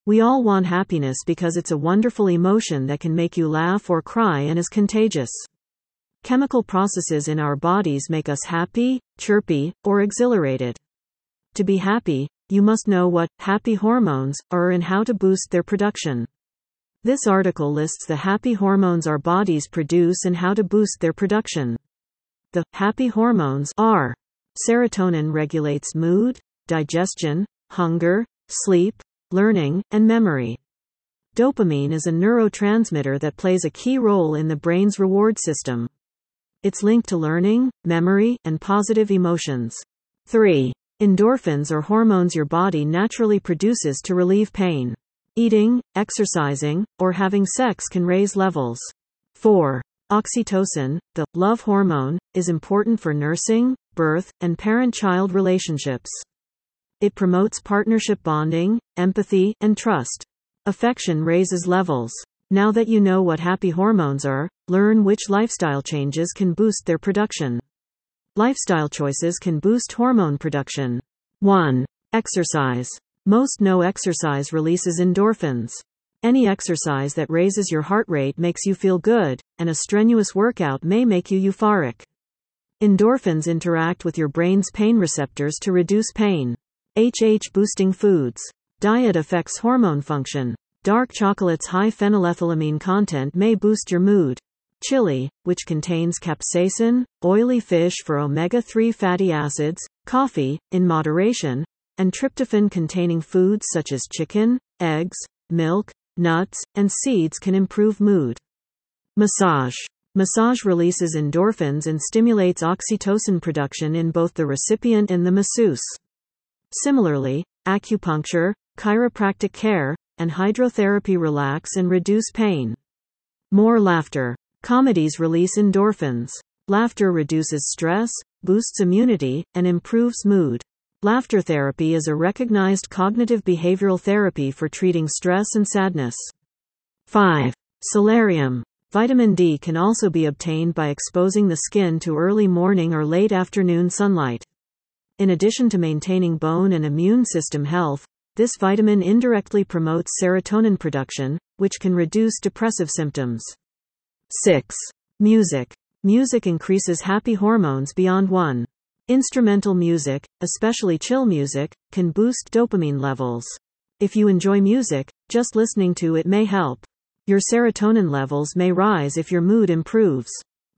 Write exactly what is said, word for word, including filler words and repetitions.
We all want happiness because it's a wonderful emotion that can make you laugh or cry and is contagious. Chemical processes in our bodies make us happy, chirpy, or exhilarated. To be happy, you must know what happy hormones are and how to boost their production. This article lists the happy hormones our bodies produce and how to boost their production. The happy hormones are: serotonin regulates mood, digestion, hunger, sleep, learning, and memory. Dopamine is a neurotransmitter that plays a key role in the brain's reward system. It's linked to learning, memory, and positive emotions. three. Endorphins are hormones your body naturally produces to relieve pain. Eating, exercising, or having sex can raise levels. four. Oxytocin, the love hormone, is important for nursing, birth, and parent-child relationships. It promotes partnership bonding, empathy, and trust. Affection raises levels. Now that you know what happy hormones are, learn which lifestyle changes can boost their production. Lifestyle choices can boost hormone production. one. Exercise. Most know exercise releases endorphins. Any exercise that raises your heart rate makes you feel good, and a strenuous workout may make you euphoric. Endorphins interact with your brain's pain receptors to reduce pain. H H boosting foods. Diet affects hormone function. Dark chocolate's high phenylethylamine content may boost your mood. Chili, which contains capsaicin, oily fish for omega three fatty acids, coffee, in moderation, and tryptophan-containing foods such as chicken, eggs, milk, nuts, and seeds can improve mood. Massage. Massage releases endorphins and stimulates oxytocin production in both the recipient and the masseuse. Similarly, acupuncture, chiropractic care, and hydrotherapy relax and reduce pain. More laughter. Comedies release endorphins. Laughter reduces stress, boosts immunity, and improves mood. Laughter therapy is a recognized cognitive behavioral therapy for treating stress and sadness. five. Solarium. Vitamin D can also be obtained by exposing the skin to early morning or late afternoon sunlight. In addition to maintaining bone and immune system health, this vitamin indirectly promotes serotonin production, which can reduce depressive symptoms. six. Music. Music increases happy hormones beyond one. Instrumental music, especially chill music, can boost dopamine levels. If you enjoy music, just listening to it may help. Your serotonin levels may rise if your mood improves.